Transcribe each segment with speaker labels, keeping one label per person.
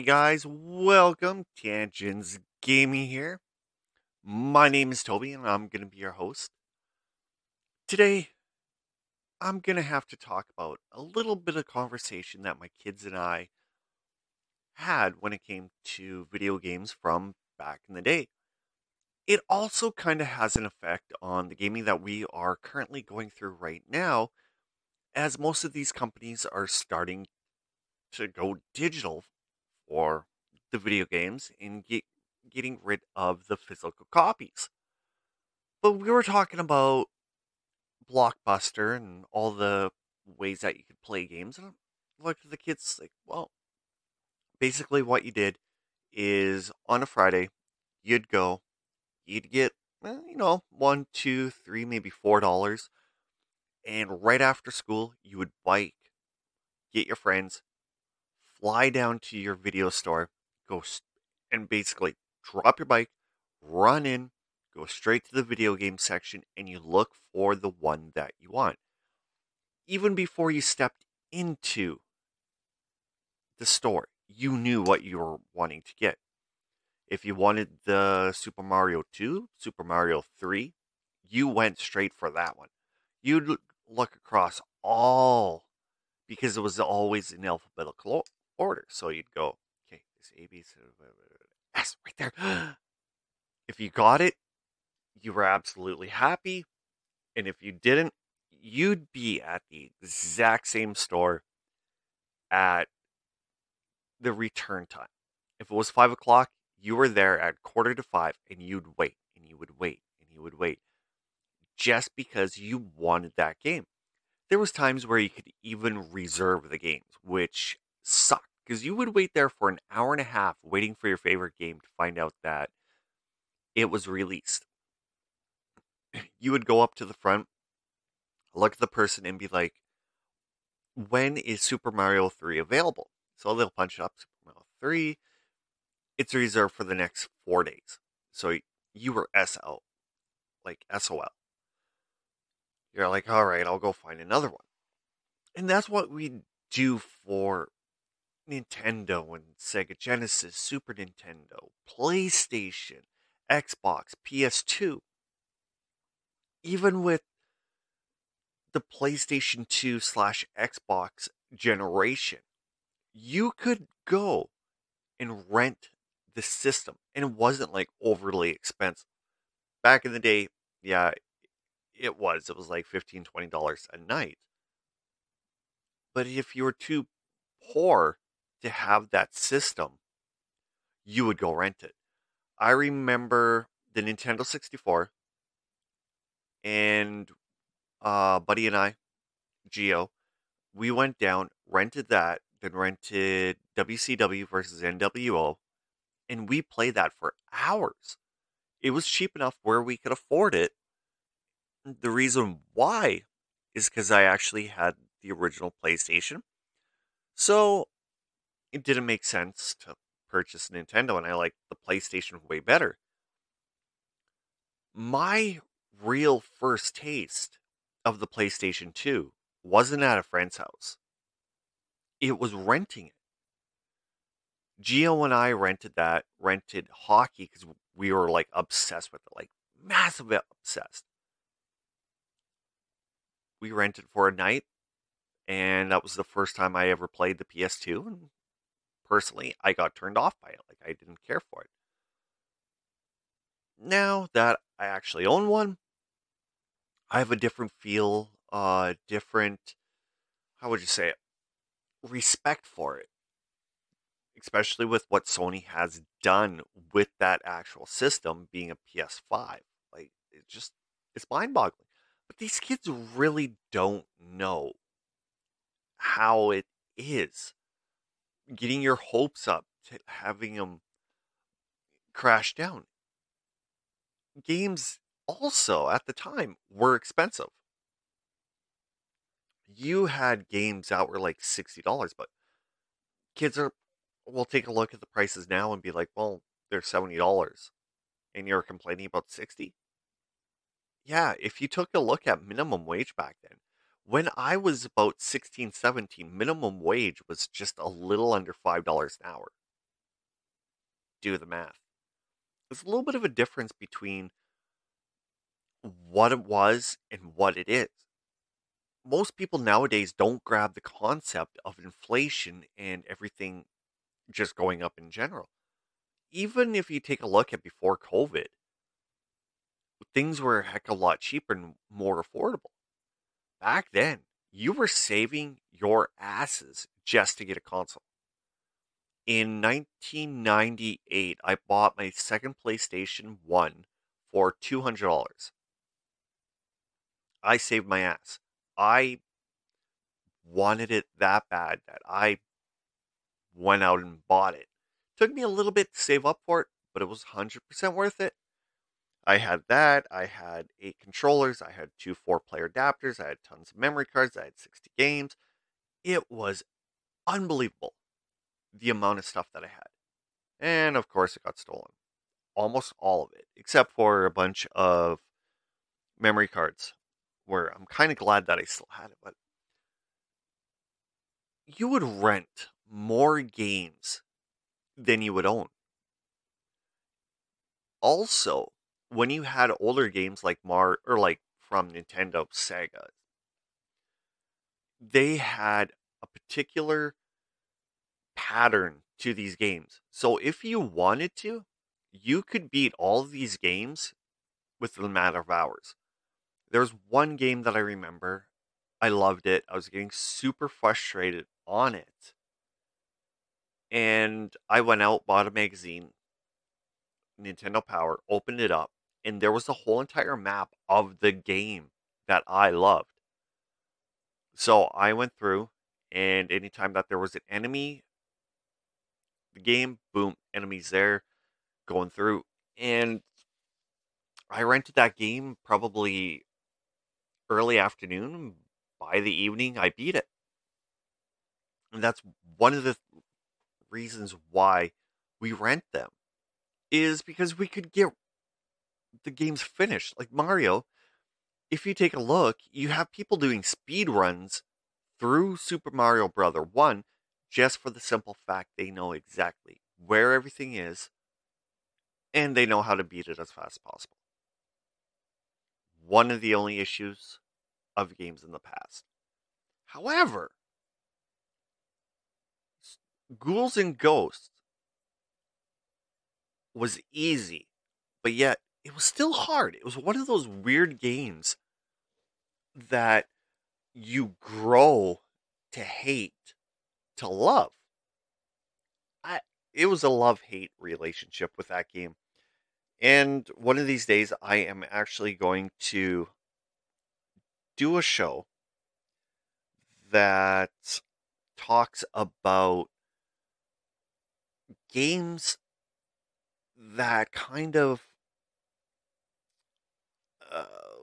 Speaker 1: guys, welcome. Tangents Gaming here. My name is Toby and I'm going to be your host. Today, I'm going to have to talk about a little bit of conversation that my kids and I had when it came to video games from back in the day. It also kind of has an effect on the gaming that we are currently going through right now, as most of these companies are starting to go digital for the video games and getting rid of the physical copies. But we were talking about Blockbuster and all the ways that you could play games, and I looked at the kids like, well, basically what you did is on a Friday, you'd go, you'd get, one, two, three, maybe $4, and right after school, you would bike, get your friends, fly down to your video store, and basically drop your bike, run in, go straight to the video game section, and you look for the one that you want. Even before you stepped into the store, you knew what you were wanting to get. If you wanted the Super Mario 2, Super Mario 3, you went straight for that one. You'd look across all, because it was always in alphabetical order. So you'd go, okay, this A, B, C, S, right there. If you got it, you were absolutely happy. And if you didn't, you'd be at the exact same store at the return time. If it was 5 o'clock, you were there at quarter to five, and you'd wait and you would wait and you would wait just because you wanted that game. There was times where you could even reserve the games, which sucked because you would wait there for an hour and a half waiting for your favorite game to find out that it was released. You would go up to the front, look at the person, and be like, when is Super Mario 3 available? So they'll punch up Super Mario 3. It's reserved for the next 4 days. So you were SL, like SOL. You're like, all right, I'll go find another one. And that's what we do for Nintendo and Sega Genesis, Super Nintendo, PlayStation, Xbox, PS2. Even with the PlayStation 2 slash Xbox generation, you could go and rent the system, and it wasn't like overly expensive. Back in the day, yeah, it was like $15-20 a night. But if you were too poor to have that system, you would go rent it. I remember the Nintendo 64, and buddy and I, Geo, we went down, rented that, then rented WCW versus NWO, and we played that for hours. It was cheap enough where we could afford it. The reason why is because I actually had the original PlayStation. So it didn't make sense to purchase Nintendo, and I liked the PlayStation way better. My real first taste of the PlayStation 2 wasn't at a friend's house. It was renting it. Gio and I rented hockey because we were like obsessed with it, like massive obsessed. We rented for a night, and that was the first time I ever played the PS2. And personally, I got turned off by it. Like, I didn't care for it. Now that I actually own one, I have a different feel, different, how would you say it, respect for it, especially with what Sony has done with that actual system being a PS5. Like, it's mind boggling. But these kids really don't know how it is getting your hopes up to having them crash down. Games also at the time were expensive. You had games that were like $60, but kids are will take a look at the prices now and be like, well, they're $70 and you're complaining about 60. Yeah, if you took a look at minimum wage back then, when I was about 16, 17, minimum wage was just a little under $5 an hour. do the math. There's a little bit of a difference between what it was and what it is. Most people nowadays don't grab the concept of inflation and everything just going up in general. Even if you take a look at before COVID, things were a heck of a lot cheaper and more affordable. Back then, you were saving your asses just to get a console. In 1998, I bought my second PlayStation 1 for $200. I saved my ass. I wanted it that bad that I went out and bought it. Took me a little bit to save up for it, but it was 100% worth it. I had that. I had 8 controllers. I had 2 4-player adapters. I had tons of memory cards. I had 60 games. It was unbelievable the amount of stuff that I had. And of course, it got stolen. Almost all of it, except for a bunch of memory cards, where I'm kind of glad that I still had it. But you would rent more games than you would own. Also, when you had older games like or like from Nintendo, Sega, they had a particular pattern to these games. So if you wanted to, you could beat all of these games within a matter of hours. There's one game that I remember. I loved it. I was getting super frustrated on it. And I went out, bought a magazine, Nintendo Power, opened it up, and there was the whole entire map of the game that I loved. So I went through, and anytime that there was an enemy, the game, boom, enemies there, going through. And I rented that game probably early afternoon. By the evening, I beat it. And that's one of the reasons why we rent them, is because we could get the games finished. Like Mario, if you take a look, you have people doing speed runs through Super Mario Brother 1 just for the simple fact they know exactly where everything is and they know how to beat it as fast as possible. One of the only issues of games in the past. However, Ghouls and Ghosts was easy, but yet it was still hard. It was one of those weird games that you grow to hate to love. I It was a love-hate relationship with that game. And one of these days I am actually going to do a show that talks about games that kind of uh,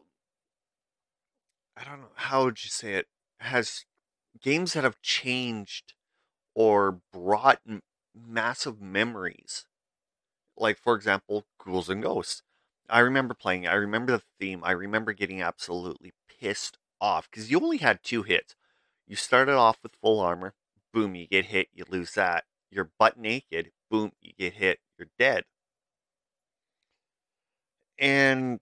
Speaker 1: I don't know, how would you say it, has games that have changed or brought massive memories. Like, for example, Ghouls and Ghosts. I remember playing it. I remember the theme. I remember getting absolutely pissed off because you only had 2 hits. You started off with full armor. Boom, you get hit. You lose that. You're butt naked. Boom, you get hit. You're dead. And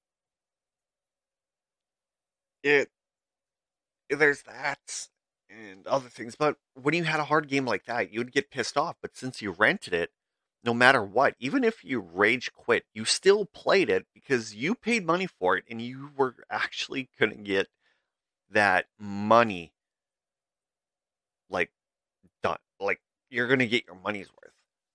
Speaker 1: it there's that and other things. But when you had a hard game like that, you'd get pissed off. But since you rented it, no matter what, even if you rage quit, you still played it because you paid money for it and you were actually going to get that money, like, done. Like, you're going to get your money's worth.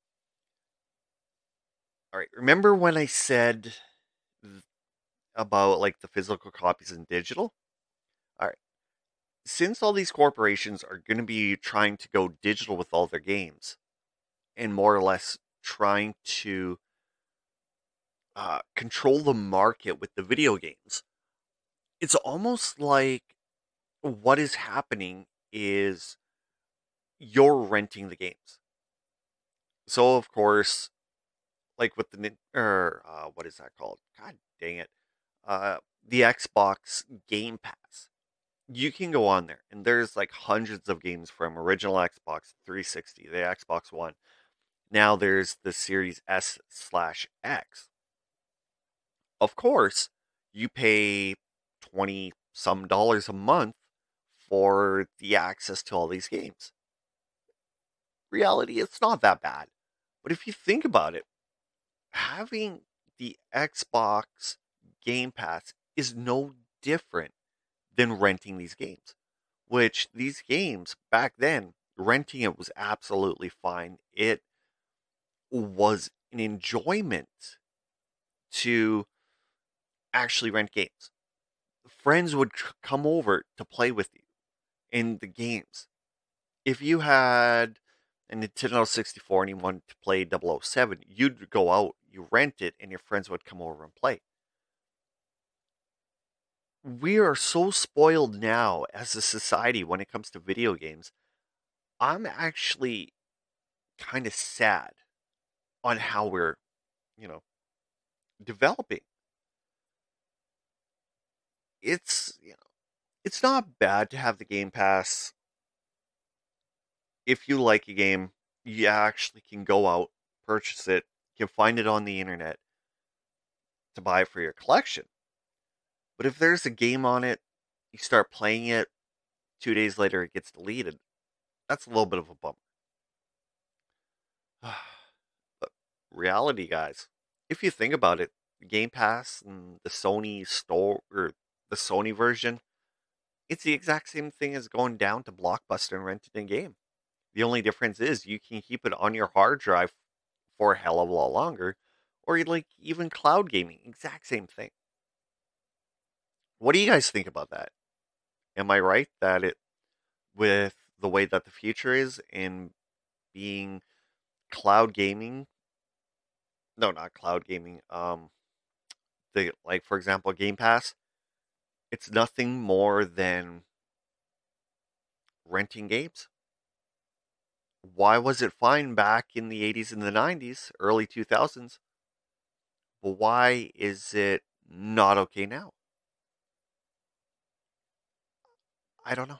Speaker 1: All right. Remember when I said about like the physical copies and digital? All right. Since all these corporations are going to be trying to go digital with all their games and more or less trying to control the market with the video games, it's almost like what is happening is you're renting the games. So of course, like with the what is that called? God dang it, the Xbox Game Pass. You can go on there, and there's like hundreds of games from original Xbox 360, the Xbox One. Now there's the Series S/X. Of course, you pay 20 some dollars a month for the access to all these games. Reality, it's not that bad. But if you think about it, having the Xbox Game Pass is no different than renting these games. Which these games back then, renting it was absolutely fine. It was an enjoyment to actually rent games. Friends would come over to play with you in the games. If you had a Nintendo 64 and you wanted to play 007, you'd go out, you rent it, and your friends would come over and play. We are so spoiled now as a society when it comes to video games. I'm actually kind of sad on how we're, you know, developing. It's not bad to have the Game Pass. If you like a game, you actually can go out, purchase it, you can find it on the internet to buy it for your collection. But if there's a game on it, you start playing it, 2 days later it gets deleted. That's a little bit of a bummer. But reality, guys, if you think about it, the Game Pass and the Sony store or the Sony version, it's the exact same thing as going down to Blockbuster and renting a game. The only difference is you can keep it on your hard drive for a hell of a lot longer, or like even cloud gaming, exact same thing. What do you guys think about that? Am I right that it with the way that the future is and being cloud gaming? No, not cloud gaming. The like for example, Game Pass. It's nothing more than renting games. Why was it fine back in the 80s and the 90s, early 2000s? But why is it not okay now? I don't know.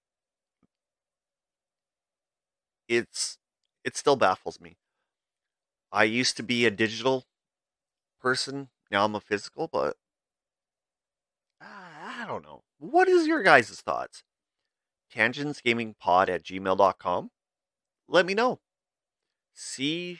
Speaker 1: It's it still baffles me. I used to be a digital person. Now I'm a physical, but I don't know. What is your guys' thoughts? tangentsgamingpod@gmail.com. Let me know. See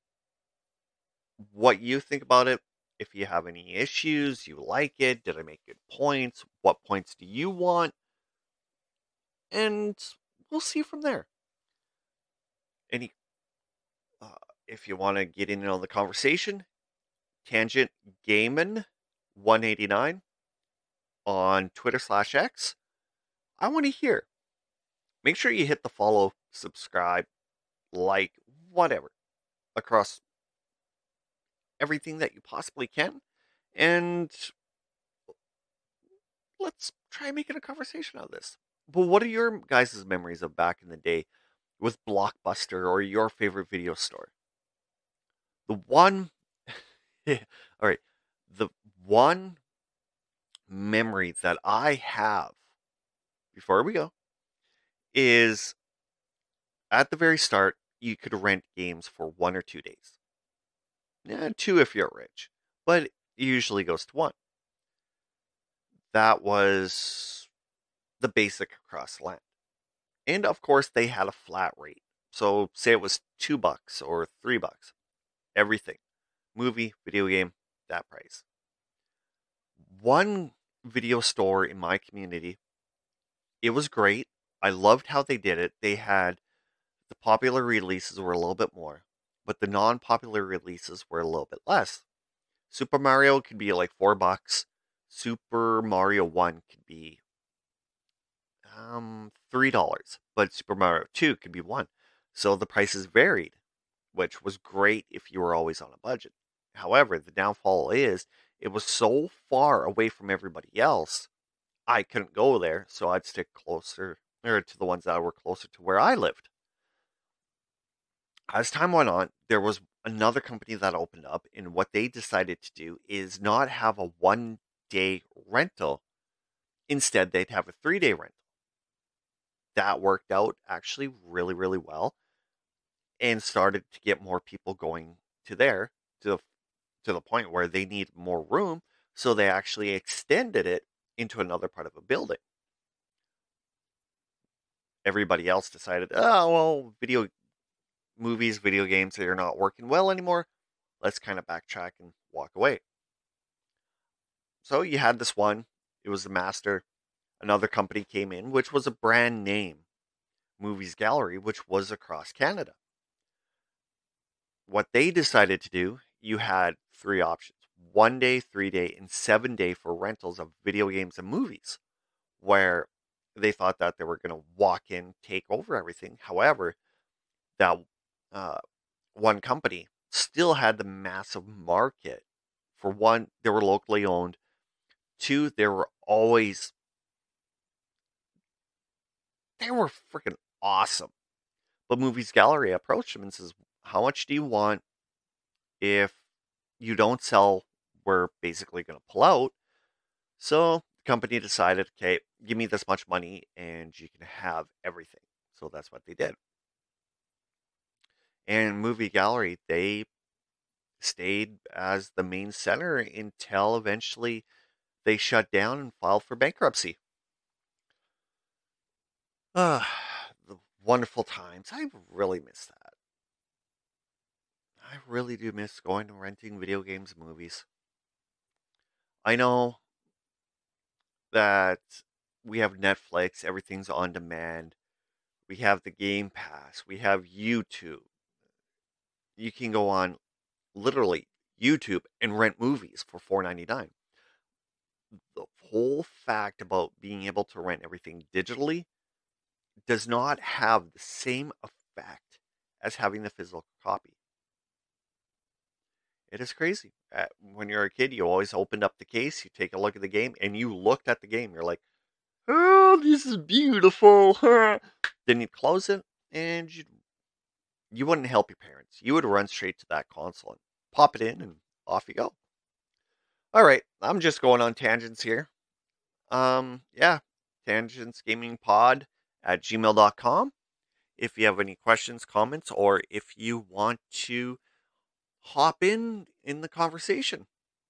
Speaker 1: what you think about it. If you have any issues, you like it, did I make good points? What points do you want? And we'll see from there. Any, uh, if you want to get in on the conversation, Tangent Gamin 189 on Twitter/X. I want to hear. Make sure you hit the follow, subscribe, like, whatever, across everything that you possibly can. And let's try making a conversation out of this. But what are your guys' memories of back in the day with Blockbuster or your favorite video store? The one, all right, the one memory that I have before we go is at the very start, you could rent games for 1 or 2 days. Yeah, two if you're rich, but it usually goes to one. That was the basic across the land. And of course, they had a flat rate. So, say it was $2 or $3, everything movie, video game, that price. One video store in my community, it was great. I loved how they did it. They had the popular releases were a little bit more, but the non-popular releases were a little bit less. Super Mario could be like $4. Super Mario 1 could be $3, but Super Mario 2 could be 1. So the prices varied, which was great if you were always on a budget. However, the downfall is it was so far away from everybody else, I couldn't go there, so I'd stick closer or to the ones that were closer to where I lived. As time went on, there was another company that opened up, and what they decided to do is not have a 1 day rental. Instead, they'd have a 3 day rental. That worked out actually really, really well. and started to get more people going to there to the point where they need more room, so they actually extended it into another part of a building. Everybody else decided, oh well, video games, they're not working well anymore. Let's kind of backtrack and walk away. So you had this one, it was the Master. Another company came in, which was a brand name, Movies Gallery, which was across Canada. What they decided to do, you had three options: 1 day, 3 day, and 7 day for rentals of video games and movies, where they thought that they were going to walk in, take over everything. However, that uh, one company still had the massive market. For one, they were locally owned. Two, they were freaking awesome. But Movies Gallery approached them and says, "How much do you want? If you don't sell, we're basically going to pull out." So the company decided, okay, give me this much money and you can have everything. So that's what they did. And Movie Gallery, they stayed as the main center until eventually they shut down and filed for bankruptcy. The wonderful times. I really miss that. I really do miss going and renting video games and movies. I know that we have Netflix, everything's on demand. We have the Game Pass, we have YouTube. You can go on literally YouTube and rent movies for $4.99. The whole fact about being able to rent everything digitally does not have the same effect as having the physical copy. It is crazy. When you're a kid, you always opened up the case, you take a look at the game, and you looked at the game. You're like, "Oh, this is beautiful." Then you'd close it, and you wouldn't help your parents. You would run straight to that console and pop it in, and off you go. All right, I'm just going on tangents here. Yeah, tangentsgamingpod at gmail.com. If you have any questions, comments, or if you want to hop in the conversation.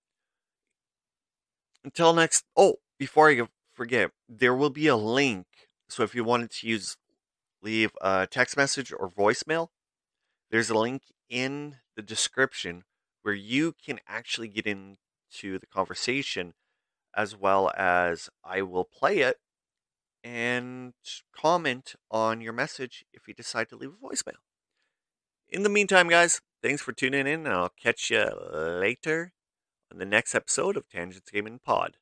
Speaker 1: Until next, oh, before I forget, there will be a link. So if you wanted to leave a text message or voicemail, there's a link in the description where you can actually get into the conversation, as well as I will play it and comment on your message if you decide to leave a voicemail. In the meantime, guys, thanks for tuning in, and I'll catch you later on the next episode of Tangents Gaming Pod.